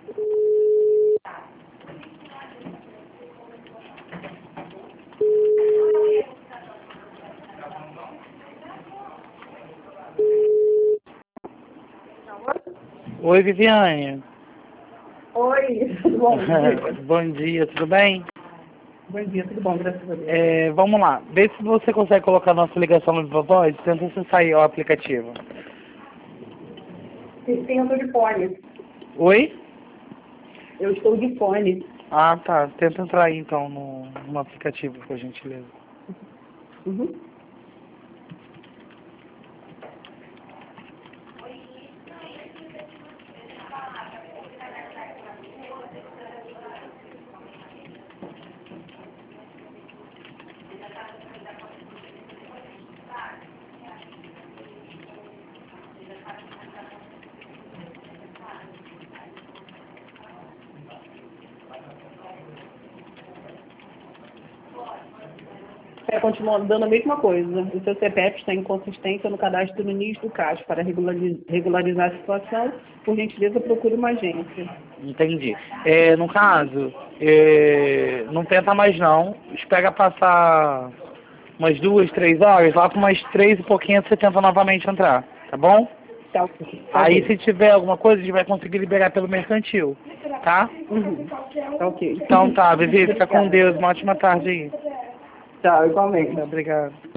Oi, Viviane. Oi, tudo bom? Bom dia, tudo bem? Bom dia, tudo bom, graças a Deus. Vamos lá. Vê se você consegue colocar nossa ligação no Viva Voz. Tenta você sair o aplicativo. Sim, eu estou de fone. Oi? Eu estou de fone. Ah, tá. Tenta entrar aí, então, no aplicativo, por gentileza. Uhum. Continua dando a mesma coisa. O seu CPF está em inconsistência no cadastro no NIS do CAS. Para regularizar a situação, por gentileza, procure uma agência. Entendi. No caso, não tenta mais não. Espera passar umas 2, 3 horas. Lá com umas 3 e pouquinho você tenta novamente entrar. Tá bom? Tá, ok. Aí se tiver alguma coisa, a gente vai conseguir liberar pelo mercantil. Tá? Uhum. Tá ok. Então tá, Vivi, fica com Deus. Uma ótima tarde aí. Tchau, igualmente. Obrigado.